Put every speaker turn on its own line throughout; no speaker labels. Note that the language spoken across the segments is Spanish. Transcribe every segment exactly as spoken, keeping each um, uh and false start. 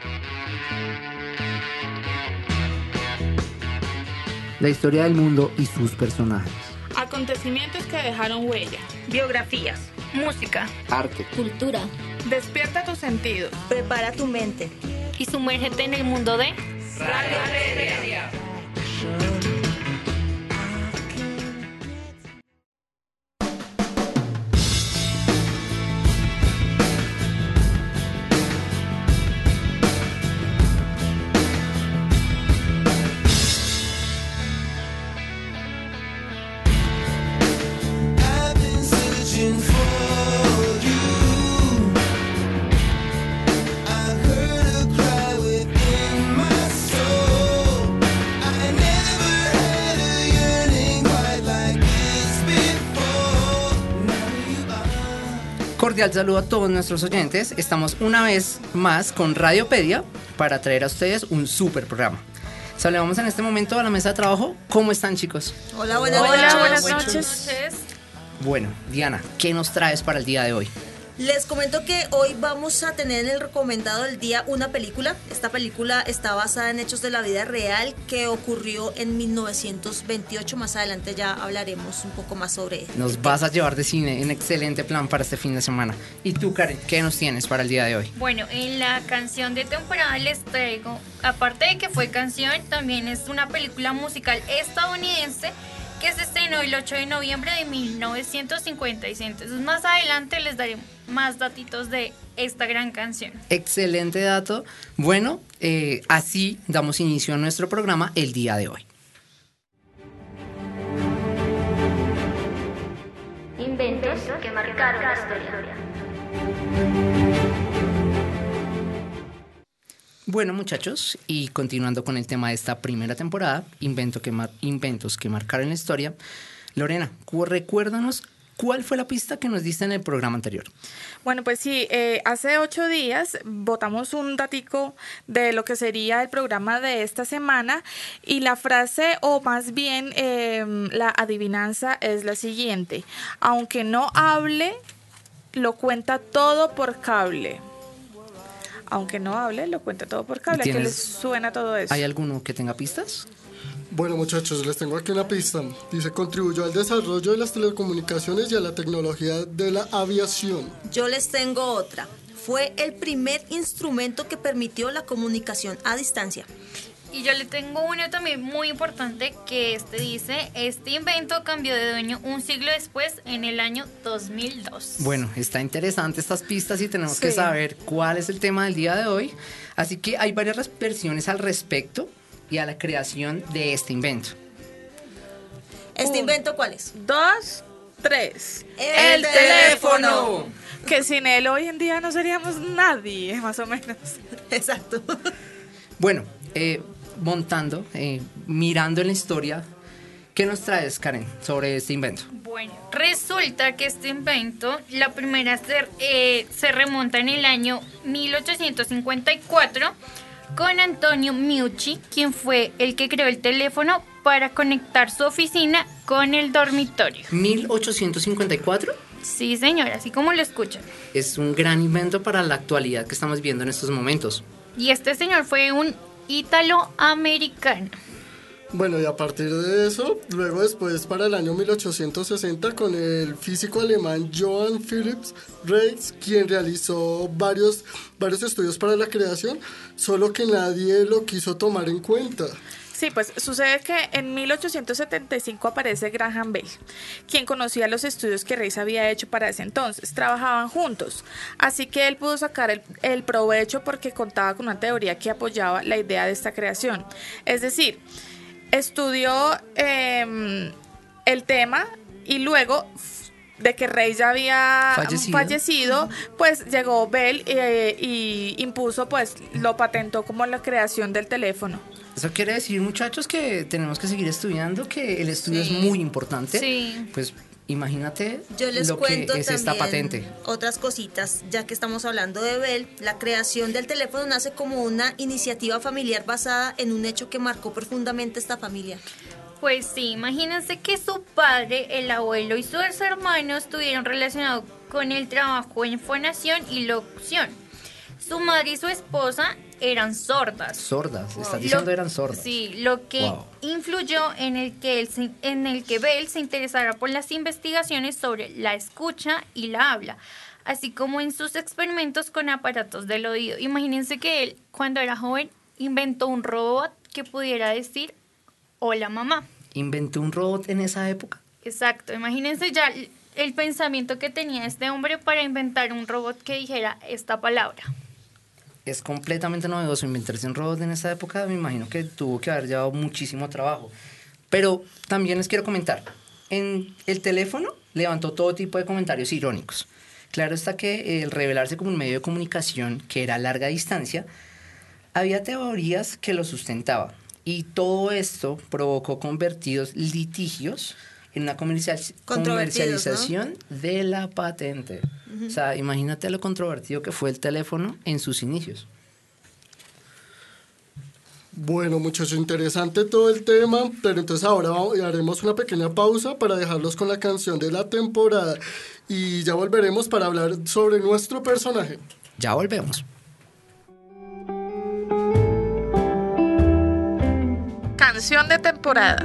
La historia del mundo y sus personajes.
Acontecimientos que dejaron huella.
Biografías, música,
arte,
cultura.
Despierta tus sentidos.
Prepara tu mente
Y sumérgete en el mundo de
Radio Media.
Cordial saludo a todos nuestros oyentes. Estamos una vez más con Radiopedia para traer a ustedes un super programa. Saludamos en este momento a la mesa de trabajo. ¿Cómo están, chicos?
Hola, buenas
Hola,
noches.
buenas noches.
Bueno, Diana, ¿qué nos traes para el día de hoy?
Les comento que hoy vamos a tener en el recomendado del día una película. Esta película está basada en hechos de la vida real que ocurrió en mil novecientos veintiocho. Más adelante ya hablaremos un poco más sobre ella.
Nos vas a llevar de cine, un excelente plan para este fin de semana. ¿Y tú, Karen, qué nos tienes para el día de hoy?
Bueno, en la canción de temporada les traigo, aparte de que fue canción, también es una película musical estadounidense que se estrenó el ocho de noviembre de mil novecientos cincuenta y seis. Entonces más adelante les daré más datitos de esta gran canción.
Excelente dato. Bueno, eh, así damos inicio a nuestro programa el día de hoy.
Inventos que marcaron la historia.
Bueno, muchachos, y continuando con el tema de esta primera temporada, invento que mar- inventos que marcaron la historia. Lorena, cu- recuérdanos cuál fue la pista que nos diste en el programa anterior.
Bueno, pues sí, eh, hace ocho días botamos un datico de lo que sería el programa de esta semana y la frase, o más bien eh, la adivinanza es la siguiente: aunque no hable, lo cuenta todo por cable. Aunque no hable, lo cuenta todo por cable. ¿A qué
¿Tienes-
les suena todo eso?
¿Hay alguno que tenga pistas?
Bueno, muchachos, les tengo aquí una pista. Dice, contribuyó al desarrollo de las telecomunicaciones y a la tecnología de la aviación.
Yo les tengo otra. Fue el primer instrumento que permitió la comunicación a distancia.
Y yo le tengo uno también muy importante que este dice, este invento cambió de dueño un siglo después, en el año dos mil dos.
Bueno, está interesante estas pistas y tenemos
Sí.
que saber cuál es el tema del día de hoy. Así que hay varias res- versiones al respecto y a la creación de este invento.
¿Este
Un.
invento cuál es?
Dos, tres.
¡El teléfono!
Que sin él hoy en día no seríamos nadie, más o menos.
Exacto.
Bueno, eh, montando, eh, mirando en la historia, ¿qué nos traes, Karen, sobre este invento?
Bueno, resulta que este invento, la primera se, eh, se remonta en el año mil ochocientos cincuenta y cuatro con Antonio Meucci, quien fue el que creó el teléfono para conectar su oficina con el dormitorio.
¿mil ochocientos cincuenta y cuatro?
Sí, señora, así como lo escuchan.
Es un gran invento para la actualidad que estamos viendo en estos momentos.
Y este señor fue un ítalo-americano.
Bueno, y a partir de eso, luego después para el año mil ochocientos sesenta con el físico alemán Johann Philips Reis, quien realizó varios, varios estudios para la creación, solo que nadie lo quiso tomar en cuenta.
Sí, pues sucede que en mil ochocientos setenta y cinco aparece Graham Bell, quien conocía los estudios que Reis había hecho para ese entonces. Trabajaban juntos, así que él pudo sacar el, el provecho porque contaba con una teoría que apoyaba la idea de esta creación. Es decir, estudió eh, el tema y luego de que Reis ya había
Fallecido.
fallecido, pues llegó Bell eh, y impuso, pues lo patentó como la creación del teléfono.
Eso quiere decir, muchachos, que tenemos que seguir estudiando, que el estudio
Sí.
es muy importante.
Sí.
Pues imagínate
Yo les
lo
cuento
que es esta
también
patente.
otras cositas, ya que estamos hablando de Bell. La creación del teléfono nace como una iniciativa familiar basada en un hecho que marcó profundamente esta familia.
Pues sí, imagínense que su padre, el abuelo y sus hermanos estuvieron relacionados con el trabajo en fonación y locución. Su madre y su esposa eran sordas.
Sordas, estás diciendo
Lo-
eran sordas.
Sí, lo que
Wow.
influyó en el que él se- en el que Bell se interesara por las investigaciones sobre la escucha y la habla, así como en sus experimentos con aparatos del oído. Imagínense que él, cuando era joven, inventó un robot que pudiera decir hola mamá.
¿Inventó un robot en esa época?
Exacto, imagínense ya el, el pensamiento que tenía este hombre para inventar un robot que dijera esta palabra.
Es completamente novedoso inventarse un robot en esa época. Me imagino que tuvo que haber llevado muchísimo trabajo. Pero también les quiero comentar, en el teléfono levantó todo tipo de comentarios irónicos. Claro está que el revelarse como un medio de comunicación que era a larga distancia, había teorías que lo sustentaban. Y todo esto provocó convertidos litigios en una comercial-
Controvertidos,
comercialización de la patente. O sea, imagínate lo controvertido que fue el teléfono en sus inicios.
Bueno, muchachos, interesante todo el tema, pero entonces ahora vamos- haremos una pequeña pausa para dejarlos con la canción de la temporada y ya volveremos para hablar sobre nuestro personaje.
Ya volvemos.
Canción de temporada.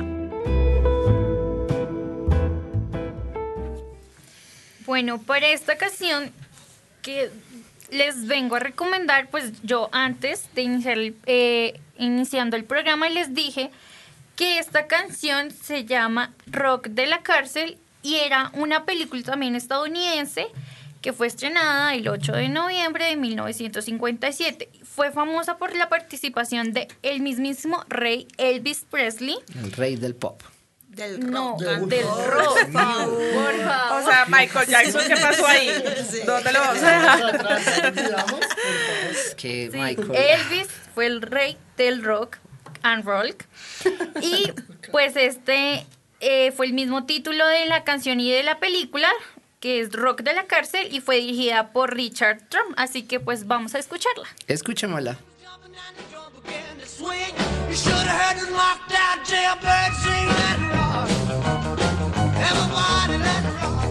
Bueno, para esta ocasión que les vengo a recomendar, pues yo antes de iniciar el- eh, iniciando el programa les dije que esta canción se llama Rock de la Cárcel y era una película también estadounidense que fue estrenada el ocho de noviembre de mil novecientos cincuenta y siete. Fue famosa por la participación de el mismísimo rey Elvis Presley.
El rey del pop.
Del
No,
rock.
del rock. Por favor.
O sea, Michael Jackson, ¿qué pasó ahí? ¿Dónde lo vamos a dejar?
Es que
Sí,
Michael...
Elvis fue el rey del rock and roll. Y pues este eh, fue el mismo título de la canción y de la película, que es Rock de la Cárcel, y fue dirigida por Richard Trump. Así que pues vamos a escucharla.
Escuchémosla.
Swing. You should have heard the lockdown jailbird sing that rock. Everybody let it rock.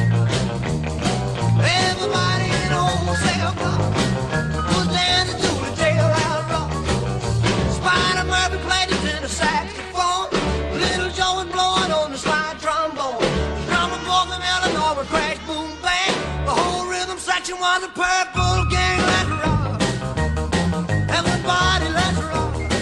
Everybody in old cell block was dancing to the jailhouse rock. Spider Murphy played the tenor saxophone. Little Joe was blowing on the slide trombone. The drummer boy from Illinois would crash, boom, bang. The whole rhythm section was a purple gang. Let it rock. Everybody let's rock.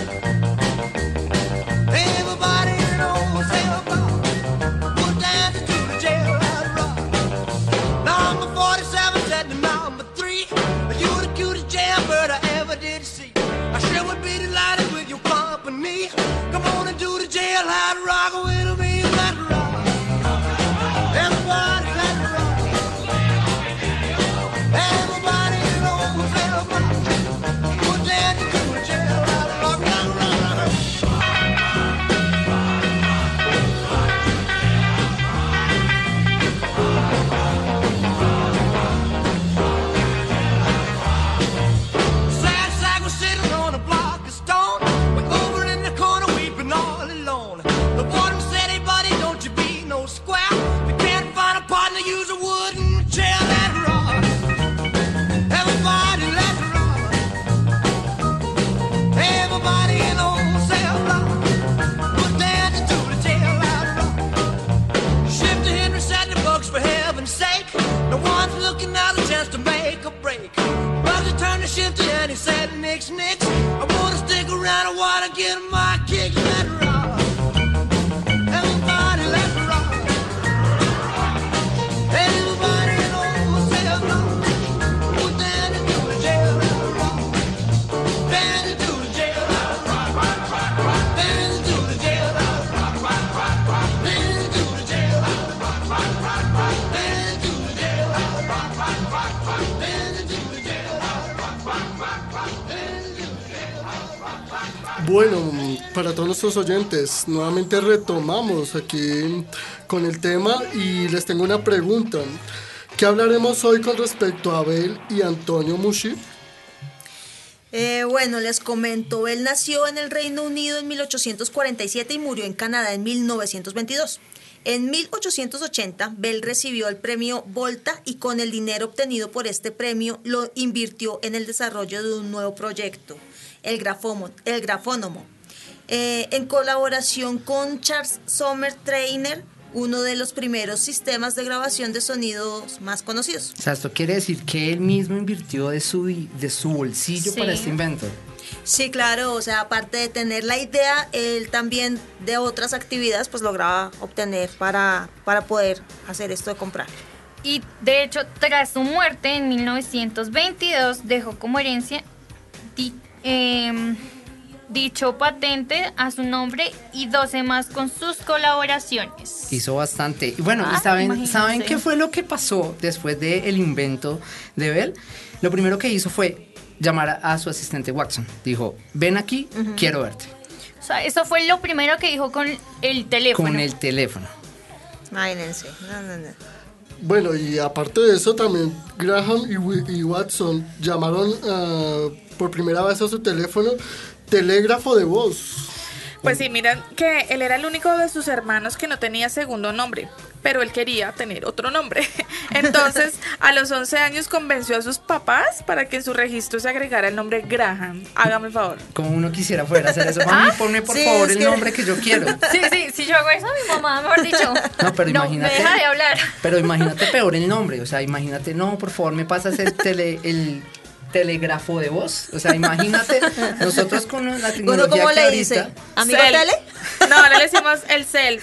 Everybody in old cell block was dancing to the jailhouse rock. Number forty-seven said to number three, you the cutest jailbird I ever did see. I sure would be delighted with your company. Come on and do the jailhouse rock with me. Let's rock. Everybody let's rock. Everybody in old cell block. Use a wooden chair that rock. Everybody let's rock. Everybody in the old cell block was dancing to the jailhouse rock. Shifty Henry said the books for heaven's sake. No one's looking out a chance to make a break. Roger turned to Shifty and he said, Nix, Nix, I wanna stick around, I wanna get my kicks. Let's rock. Everybody let's rock. Everybody in the old cell block was dancing to the jailhouse rock. Dancing to the jailhouse rock. Dancing to the jailhouse rock. Dancing to the jailhouse rock. Dancing to the jailhouse rock. Dancing to the jailhouse rock.
Bueno, para todos nuestros oyentes, nuevamente retomamos aquí con el tema y les tengo una pregunta. ¿Qué hablaremos hoy con respecto a Abel y Antonio Mushi?
Eh, bueno, les comento, él nació en el Reino Unido en mil ochocientos cuarenta y siete y murió en Canadá en mil novecientos veintidós. En mil ochocientos ochenta, Bell recibió el premio Volta y con el dinero obtenido por este premio lo invirtió en el desarrollo de un nuevo proyecto, el, grafómo, el grafónomo. Eh, en colaboración con Charles Sumner Trainer, uno de los primeros sistemas de grabación de sonidos más conocidos.
O sea, esto quiere decir que él mismo invirtió de su, de su bolsillo
Sí.
para este invento.
Sí, claro, o sea, aparte de tener la idea, él también de otras actividades pues lograba obtener para, para poder hacer esto de comprar.
Y de hecho, tras su muerte en mil novecientos veintidós, dejó como herencia di- em, dicho patente a su nombre y doce más con sus colaboraciones.
Hizo bastante. Y bueno,
Ah,
¿y saben,
imagínense.
¿saben qué fue lo que pasó después del invento de Bell? Lo primero que hizo fue llamar a, a su asistente Watson. Dijo, ven aquí, quiero verte.
O sea, eso fue lo primero que dijo con el teléfono.
Con el teléfono.
Imagínense. No, no, no.
Bueno, y aparte de eso, también Graham y, Wi- y Watson llamaron ah, por primera vez a su teléfono telégrafo de voz.
Pues sí, miran que él era el único de sus hermanos que no tenía segundo nombre, pero él quería tener otro nombre. Entonces, a los once años convenció a sus papás para que en su registro se agregara el nombre Graham. Hágame el favor.
Como uno quisiera poder hacer eso. Mami, ponme por
Sí,
favor
es
el
que-
nombre que yo quiero.
Sí, sí, si yo hago eso, mi mamá, mejor dicho,
No, pero
no,
imagínate.
me deja de hablar.
Pero imagínate peor el nombre. O sea, imagínate, no, por favor, me pasas el tele, el telégrafo de voz. O sea, imagínate, nosotros con la
Uno
tecnología
como
que
le
ahorita.
dice, amigo
Cel.
tele.
No, ahora le decimos el cel.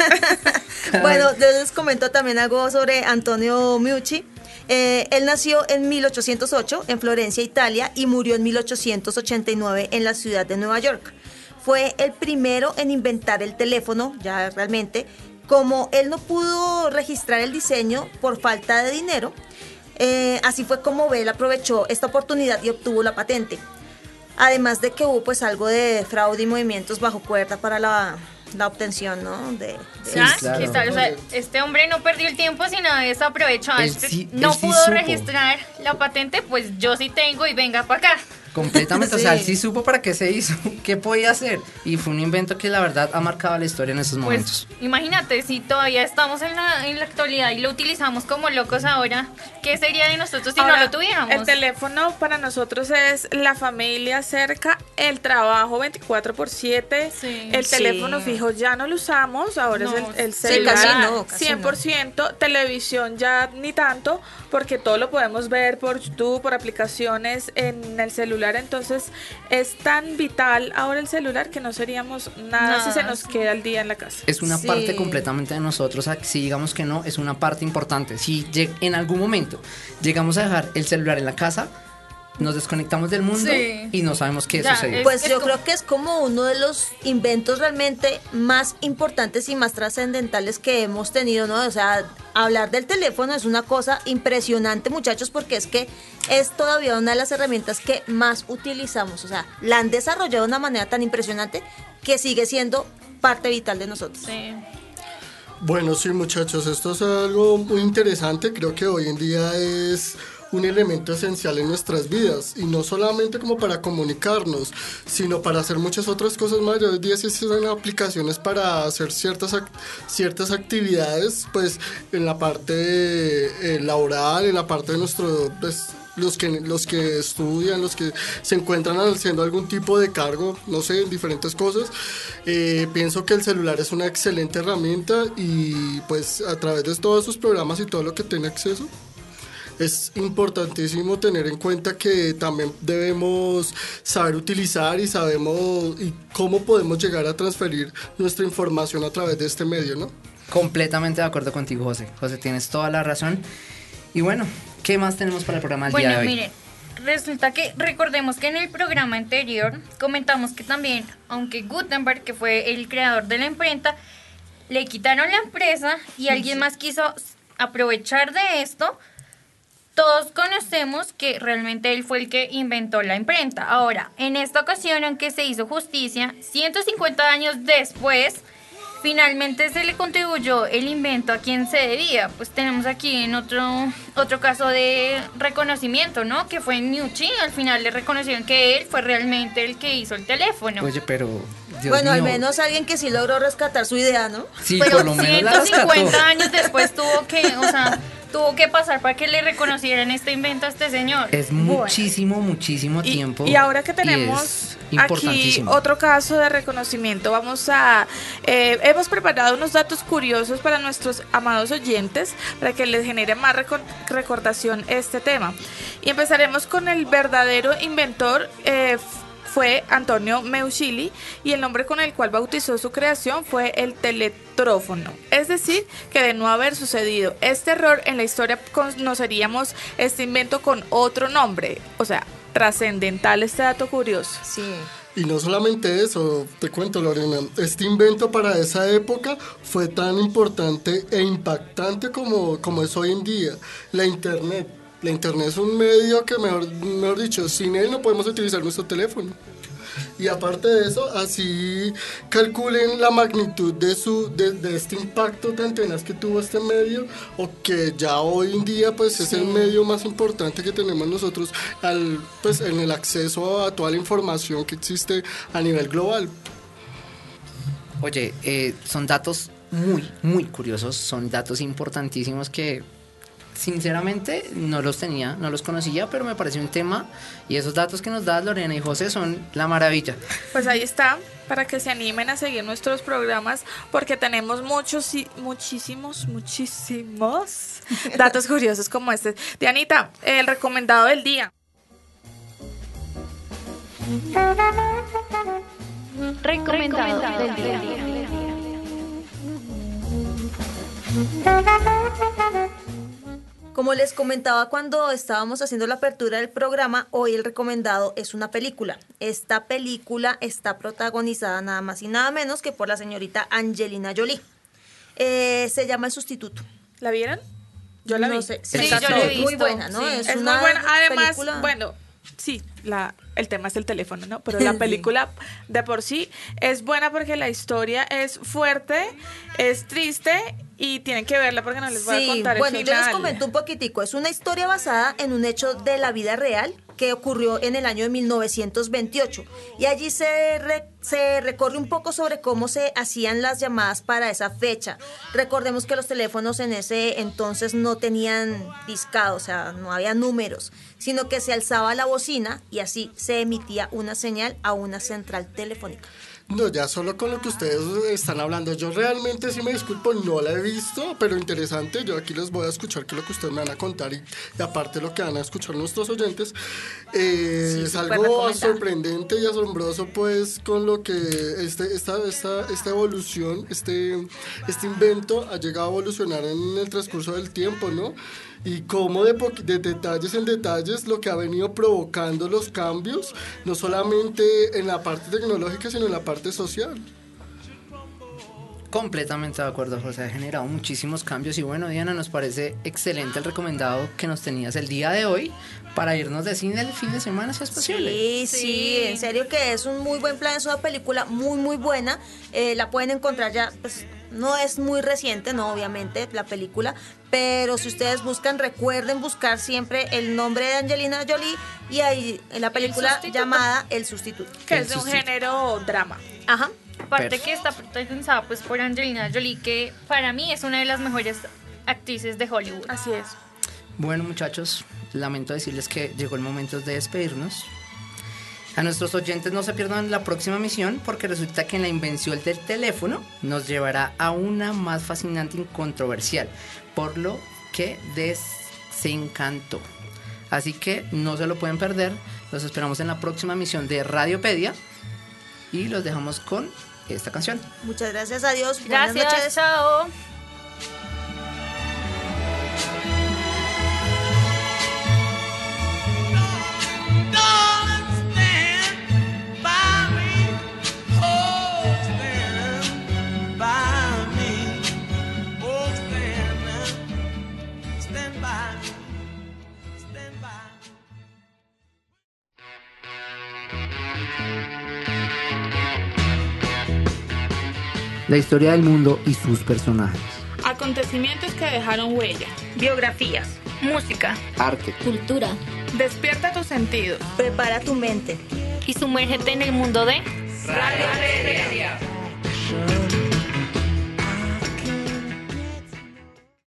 Bueno, les comento también algo sobre Antonio Meucci. Eh, él nació en mil ochocientos ocho en Florencia, Italia, y murió en mil ochocientos ochenta y nueve en la ciudad de Nueva York. Fue el primero en inventar el teléfono, ya realmente. Como él no pudo registrar el diseño por falta de dinero, eh, así fue como Bell aprovechó esta oportunidad y obtuvo la patente. Además de que hubo pues algo de fraude y movimientos bajo cuerda para la, la obtención, ¿no? De, de-
Sí,
Ah,
claro.
¿qué tal? O sea, este hombre no perdió el tiempo, sino desaprovechó.
Él
Este
sí-
no
él sí
pudo
supo.
registrar la patente, pues yo sí tengo y venga para acá.
Completamente, o sea,
Sí.
él sí supo para qué se hizo, qué podía hacer. Y fue un invento que la verdad ha marcado la historia en esos momentos.
Pues imagínate, si todavía estamos en la, en la actualidad y lo utilizamos como locos ahora, ¿qué sería de nosotros si
Ahora,
no lo tuviéramos?
El teléfono para nosotros es la familia cerca, el trabajo veinticuatro por siete.
Sí.
El
Sí.
teléfono fijo ya no lo usamos, ahora
No,
es el, el
sí,
celular.
casi no, casi
cien por ciento. Televisión ya ni tanto, porque todo lo podemos ver por YouTube, por aplicaciones en el celular. Entonces es tan vital ahora el celular que no seríamos nada,
Nada,
si se nos
sí.
queda al día en la casa.
Es una
Sí.
parte completamente de nosotros, a- si digamos que no, es una parte importante. Si lleg- en algún momento llegamos a dejar el celular en la casa, nos desconectamos del mundo
Sí.
y no sabemos qué
Ya,
sucedió.
es-
Pues yo
como-
creo que es como uno de los inventos realmente más importantes y más trascendentales que hemos tenido, ¿no? O sea, hablar del teléfono es una cosa impresionante, muchachos, porque es que es todavía una de las herramientas que más utilizamos. O sea, la han desarrollado de una manera tan impresionante que sigue siendo parte vital de nosotros.
Sí.
Bueno, sí, muchachos, esto es algo muy interesante. Creo que hoy en día es un elemento esencial en nuestras vidas y no solamente como para comunicarnos, sino para hacer muchas otras cosas más. Hoy en día se hacen aplicaciones para hacer ciertas, ac- ciertas actividades, pues en la parte eh, laboral, en la parte de nuestro... Pues, los que, los que estudian, los que se encuentran haciendo algún tipo de cargo, no sé, en diferentes cosas. Eh, pienso que el celular es una excelente herramienta y pues a través de todos sus programas y todo lo que tiene acceso, es importantísimo tener en cuenta que también debemos saber utilizar y sabemos y cómo podemos llegar a transferir nuestra información a través de este medio, ¿no?
Completamente de acuerdo contigo, José. José, tienes toda la razón. Y bueno, ¿qué más tenemos para el programa del
Bueno,
día de hoy?
miren, resulta que recordemos que en el programa anterior comentamos que también, aunque Gutenberg, que fue el creador de la imprenta, le quitaron la empresa y alguien más quiso aprovechar de esto, todos conocemos que realmente él fue el que inventó la imprenta. Ahora, en esta ocasión, aunque se hizo justicia, ciento cincuenta años después, Finalmente se le contribuyó el invento a quien se debía. Pues tenemos aquí en otro otro caso de reconocimiento, ¿no? Que fue Meucci. Al final le reconocieron que él fue realmente el que hizo el teléfono.
Oye, pero... Dios
bueno, al
mío.
menos alguien que sí logró rescatar su idea, ¿no?
Sí,
Pero
por lo menos la
ciento cincuenta
rescató.
años después tuvo que, o sea, tuvo que pasar para que le reconocieran este invento a este señor.
Es muchísimo, muchísimo
Y,
tiempo.
y ahora que
y
tenemos
es
aquí
importantísimo.
otro caso de reconocimiento, vamos a... eh, hemos preparado unos datos curiosos para nuestros amados oyentes, para que les genere más reco- recordación este tema. Y empezaremos con el verdadero inventor, eh, fue Antonio Meucci, y el nombre con el cual bautizó su creación fue el teletrófono. Es decir, que de no haber sucedido este error en la historia, conoceríamos este invento con otro nombre. O sea, trascendental este dato curioso.
Sí.
Y no solamente eso, te cuento, Lorena, este invento para esa época fue tan importante e impactante como, como es hoy en día, la Internet. La Internet es un medio que, mejor, mejor dicho, sin él no podemos utilizar nuestro teléfono. Y aparte de eso, así calculen la magnitud de, su, de, de este impacto tan tenaz que tuvo este medio, o que ya hoy en día pues es el medio más importante que tenemos nosotros al, pues, en el acceso a toda la información que existe a nivel global.
Oye, eh, son datos muy, muy curiosos, son datos importantísimos que sinceramente no los tenía, no los conocía, pero me pareció un tema, y esos datos que nos da Lorena y José son la maravilla.
Pues ahí está, para que se animen a seguir nuestros programas, porque tenemos muchos, y- muchísimos, muchísimos datos curiosos como este. Dianita, el recomendado del día.
Recomendado del día.
Como les comentaba cuando estábamos haciendo la apertura del programa, hoy el recomendado es una película. Esta película está protagonizada nada más y nada menos que por la señorita Angelina Jolie. Eh, se llama El Sustituto.
¿La vieron? Yo la
No
vi.
sé,
Sí,
está
yo la he
muy
visto,
buena, ¿no?
sí.
Es,
una
muy buena. Además,
película-
bueno, sí, la, el tema es el teléfono, ¿no? Pero la película de por sí es buena porque la historia es fuerte, es triste y tienen que verla porque no les voy a
Sí,
contar
bueno,
el
yo
final.
les comento un poquitico. Es una historia basada en un hecho de la vida real que ocurrió en el año de mil novecientos veintiocho. Y allí se, re- se recorre un poco sobre cómo se hacían las llamadas para esa fecha. Recordemos que los teléfonos en ese entonces no tenían discado, o sea, no había números, sino que se alzaba la bocina y así se emitía una señal a una central telefónica.
No, ya solo con lo que ustedes están hablando, yo realmente sí me disculpo, no la he visto, pero interesante, yo aquí les voy a escuchar qué es lo que ustedes me van a contar y, y aparte lo que van a escuchar nuestros oyentes, eh,
Sí,
es
súper
algo
recomendada.
sorprendente y asombroso pues con lo que este, esta, esta, esta evolución, este, este invento ha llegado a evolucionar en el transcurso del tiempo, ¿no? Y cómo de, poqu- de detalles en detalles lo que ha venido provocando los cambios, no solamente en la parte tecnológica, sino en la parte social.
Completamente de acuerdo, José. Ha generado muchísimos cambios. Y bueno, Diana, nos parece excelente el recomendado que nos tenías el día de hoy para irnos de cine el fin de semana, si es posible.
Sí, sí,
Sí.
en serio que es un muy buen plan, es una película muy, muy buena. Eh, la pueden encontrar ya, pues no es muy reciente, no, obviamente, la película, pero si ustedes buscan, recuerden buscar siempre el nombre de Angelina Jolie y ahí en la película
Sustituto.
llamada El Sustituto.
Que
El
es de un
sustituto.
género drama.
Ajá.
Aparte
Perfecto.
que está protagonizada pues por Angelina Jolie, que para mí es una de las mejores actrices de Hollywood.
Así es.
Bueno, muchachos, lamento decirles que llegó el momento de despedirnos. A nuestros oyentes no se pierdan la próxima misión, porque resulta que en la invención del teléfono nos llevará a una más fascinante y controversial, por lo que desencantó. Así que no se lo pueden perder. Los esperamos en la próxima misión de Radiopedia y los dejamos con esta canción.
Muchas gracias, adiós. Buenas
Gracias,
noches.
chao.
Darling, stand by me. Oh, stand by me. Oh, stand, stand by me. Stand by me.
la historia del mundo y sus personajes.
Acontecimientos que dejaron huella.
Biografías, música,
Arte,
Cultura.
Despierta tus sentidos.
Prepara tu mente.
y sumérgete en el mundo de
Radio Pedia.